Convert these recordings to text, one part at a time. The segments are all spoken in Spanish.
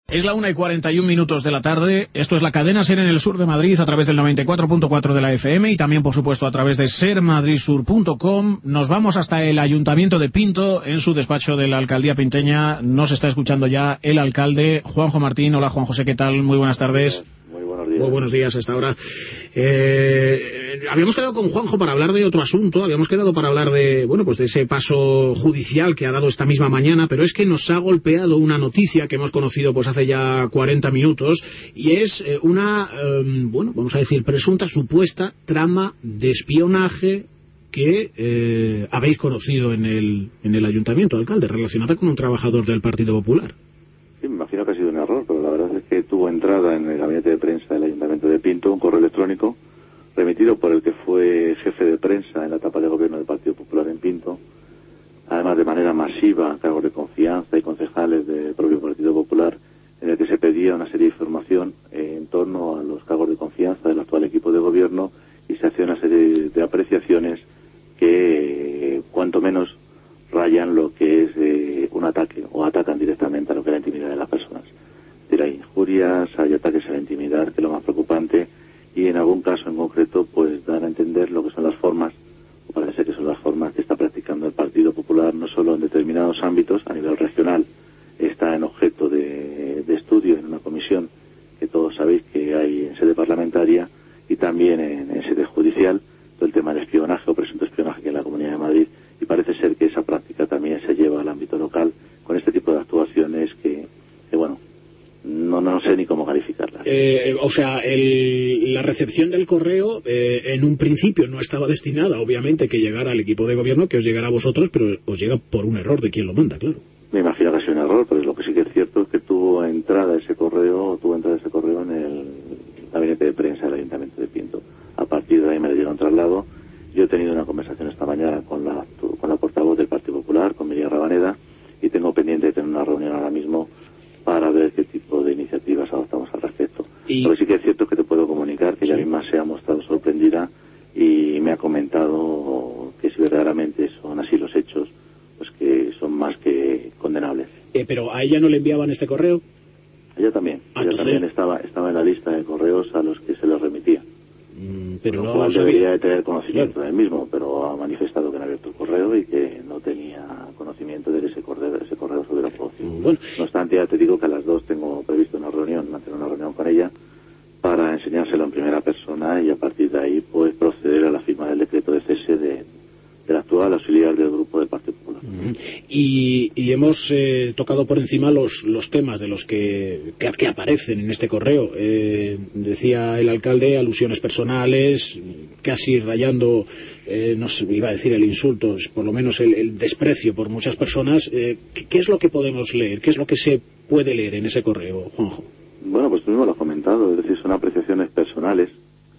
Es la 1:41 de la tarde. Esto es la cadena SER en el sur de Madrid a través del 94.4 de la FM y también, por supuesto, a través de sermadridsur.com. Nos vamos hasta el Ayuntamiento de Pinto. En su despacho de la Alcaldía pinteña nos está escuchando ya el alcalde, Juanjo Martín. Hola, Juan José, ¿qué tal? Muy buenas tardes. Muy buenos días. Muy buenos días a esta hora. Habíamos quedado con Juanjo para hablar de otro asunto, habíamos quedado para hablar de, bueno, pues de ese paso judicial que ha dado esta misma mañana, pero es que nos ha golpeado una noticia que hemos conocido pues hace ya 40 minutos y es una, bueno, vamos a decir, presunta, supuesta trama de espionaje que habéis conocido en el ayuntamiento, alcalde, relacionada con un trabajador del Partido Popular. Sí, me imagino que ha sido un error, pero la verdad es que tuvo entrada en el gabinete de prensa del Ayuntamiento de Pinto un correo electrónico remitido por el que fue jefe de prensa en la etapa de gobierno del Partido Popular en Pinto, además de manera masiva a cargos de confianza y concejales del propio Partido Popular, en el que se pedía una serie de información en torno a los cargos de confianza del actual equipo de gobierno y se hacía una serie de apreciaciones que cuanto menos rayan lo que es un ataque o atacan directamente a lo que es la intimidad de las personas. Es decir, hay injurias, hay ataques a la intimidad, que es lo más preocupante, y en algún caso en concreto pues dan a entender lo que son las formas, o parece ser que son las formas que está practicando el Partido Popular, no solo en determinados ámbitos, a nivel regional, está en objeto de estudio en una comisión que todos sabéis que hay en sede parlamentaria y también en sede judicial, todo el tema del espionaje o presunto espionaje que en la Comunidad de Madrid, y parece ser que esa práctica también se lleva al ámbito local con este tipo de actuaciones que bueno, no sé ni cómo calificarlas. O sea, la recepción del correo en un principio no estaba destinada, obviamente, que llegara al equipo de gobierno, que os llegara a vosotros, pero os llega por un error de quien lo manda, claro. Me imagino que ha sido un error, pero lo que sí que es cierto es que tuvo entrada ese correo en el gabinete de prensa del Ayuntamiento de Pinto. A partir de ahí me le dieron traslado. Yo he tenido una conversación esta mañana con la portavoz del Partido Popular, con Miriam Rabaneda, y tengo pendiente de tener una reunión ahora mismo para ver qué tipo de iniciativas adoptamos al respecto. Lo que sí que es cierto es que te puedo comunicar que ella misma se ha mostrado sorprendida y me ha comentado que si verdaderamente son así los hechos, pues que son más que condenables. ¿Pero a ella no le enviaban este correo? Ella también. Ella también estaba en la lista de correos a los que se les remitía. Pero no debería de tener conocimiento del mismo, pero ha manifestado que no ha abierto el correo y que no tenía conocimiento de que ese correo se hubiera producido. Bueno. No obstante, ya te digo que a las 2 tengo previsto mantener una reunión con ella para enseñárselo en primera persona y a partir de ahí pues proceder a la firma del decreto de cese del actual auxiliar del grupo del Partido Popular. Y hemos tocado por encima los temas de los que aparecen en este correo. Decía el alcalde, alusiones personales, casi rayando, no sé, iba a decir el insulto, por lo menos el desprecio por muchas personas. ¿Qué es lo que podemos leer? ¿Qué es lo que se puede leer en ese correo, Juanjo? Bueno, pues tú mismo lo has comentado, es decir, son apreciaciones personales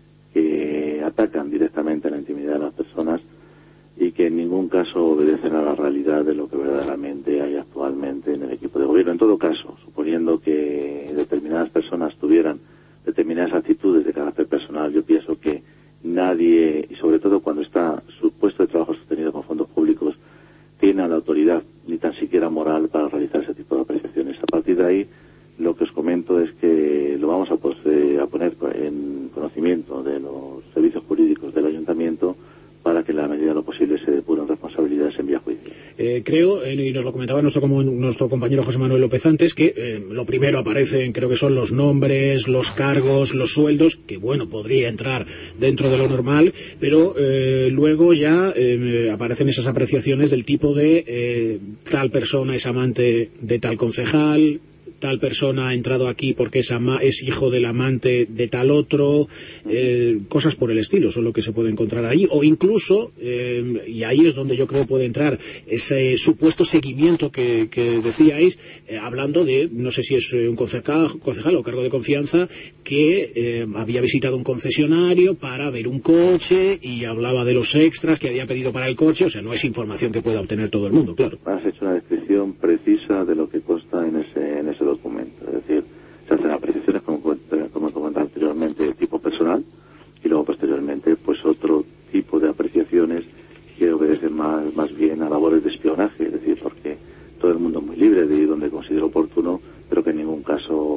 que atacan directamente a la intimidad de las personas y que en ningún caso obedecen a la realidad de lo que verdaderamente hay actualmente en el equipo de gobierno. En todo caso, suponiendo que determinadas personas tuvieran determinadas actitudes de carácter personal, yo pienso que nadie, y sobre todo cuando está su puesto de trabajo sostenido con fondos públicos, tiene la autoridad ni tan siquiera moral para realizar ese tipo de apreciaciones. A partir de ahí, lo que os comento es que lo vamos a poner en conocimiento de los servicios jurídicos del ayuntamiento para que en la medida de lo posible se depuren responsabilidades en vía judicial. Creo, y nos lo comentaba nuestro compañero José Manuel López antes, que lo primero aparecen, creo que son los nombres, los cargos, los sueldos, que bueno, podría entrar dentro de lo normal, pero luego ya aparecen esas apreciaciones del tipo de tal persona es amante de tal concejal, tal persona ha entrado aquí porque es hijo del amante de tal otro, cosas por el estilo son lo que se puede encontrar ahí, o incluso, y ahí es donde yo creo puede entrar ese supuesto seguimiento que decíais, hablando de, no sé si es un concejal o cargo de confianza, que había visitado un concesionario para ver un coche y hablaba de los extras que había pedido para el coche, o sea, no es información que pueda obtener todo el mundo, claro. Has hecho una descripción precisa de lo que consta en ese documento, es decir, se hacen apreciaciones como comentaba anteriormente de tipo personal y luego posteriormente pues otro tipo de apreciaciones que obedecen más bien a labores de espionaje, es decir, porque todo el mundo es muy libre de ir donde considera oportuno, pero que en ningún caso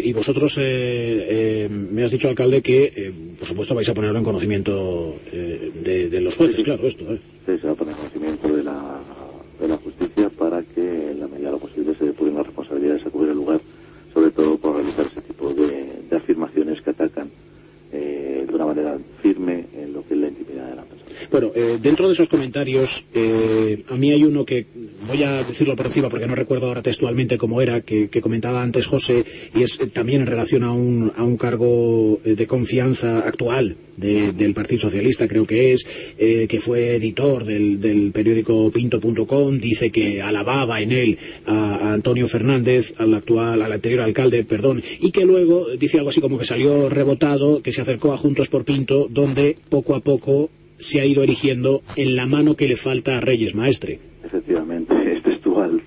Y vosotros me has dicho, alcalde, que por supuesto vais a ponerlo en conocimiento de los jueces, claro, esto. Sí, se va a poner en conocimiento de la justicia para que en la medida de lo posible se depuren las responsabilidades a cubrir el lugar, sobre todo por realizar ese tipo de afirmaciones que atacan de una manera firme en lo que es la intimidad de la persona. Bueno, dentro de esos comentarios, a mí hay uno que voy a decirlo por encima porque no recuerdo ahora textualmente cómo era, que comentaba antes José, y es también en relación a un cargo de confianza actual del Partido Socialista, creo que es, que fue editor del periódico Pinto.com, dice que alababa en él a Antonio Fernández, al anterior alcalde, perdón, y que luego dice algo así como que salió rebotado, que se acercó a Juntos por Pinto, donde poco a poco se ha ido erigiendo en la mano que le falta a Reyes Maestre. Efectivamente, es textual.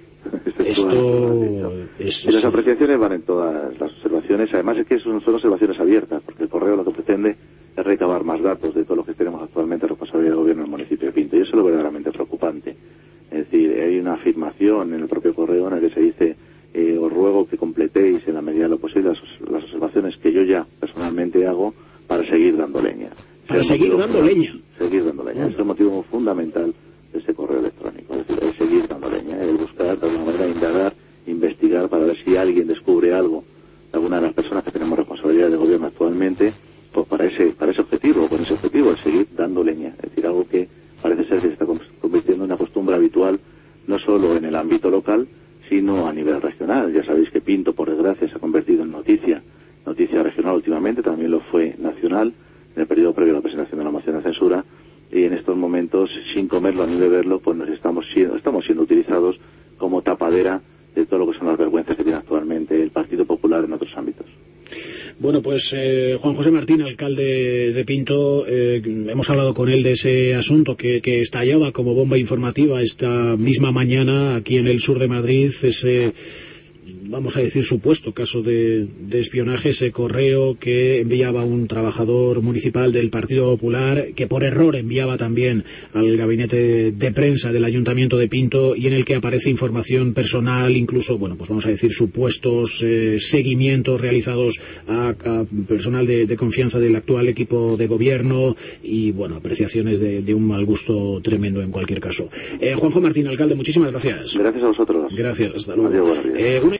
Y las apreciaciones van en todas las observaciones, además es que son observaciones abiertas, porque el correo lo que pretende es recabar más datos de todo lo que tenemos actualmente en responsabilidad del gobierno del municipio de Pinto, y eso es lo verdaderamente preocupante. Es decir, hay una afirmación en el propio correo en la que se dice os ruego que completéis en la medida de lo posible las observaciones que yo ya personalmente hago para seguir dando leña. Para seguir dando leña. Seguir dando leña. Ese es el motivo fundamental de ese correo electrónico. Es decir, es seguir dando leña, es buscar de alguna manera indagar, investigar para ver si alguien descubre algo de alguna de las personas que tenemos responsabilidad de gobierno actualmente, pues para ese objetivo, con ese objetivo, es seguir dando leña. Es decir, algo que parece ser que se está convirtiendo en una costumbre habitual, no solo en el ámbito local, sino a nivel regional. Ya sabéis que Pinto, por desgracia, se ha convertido en noticia regional últimamente, también lo fue nacional, en el periodo previo a la presentación de la moción de censura, y en estos momentos, sin comerlo ni beberlo, pues estamos siendo utilizados como tapadera de todo lo que son las vergüenzas que tiene actualmente el Partido Popular en otros ámbitos. Bueno, pues Juan José Martín, alcalde de Pinto, hemos hablado con él de ese asunto que estallaba como bomba informativa esta misma mañana aquí en el sur de Madrid, ese, vamos a decir, supuesto caso de espionaje, ese correo que enviaba un trabajador municipal del Partido Popular, que por error enviaba también al gabinete de prensa del Ayuntamiento de Pinto, y en el que aparece información personal, incluso, bueno, pues vamos a decir, supuestos seguimientos realizados a personal de confianza del actual equipo de gobierno, y bueno, apreciaciones de un mal gusto tremendo en cualquier caso. Juanjo Martín, alcalde, muchísimas gracias. Gracias a vosotros. Gracias, hasta luego. Adiós,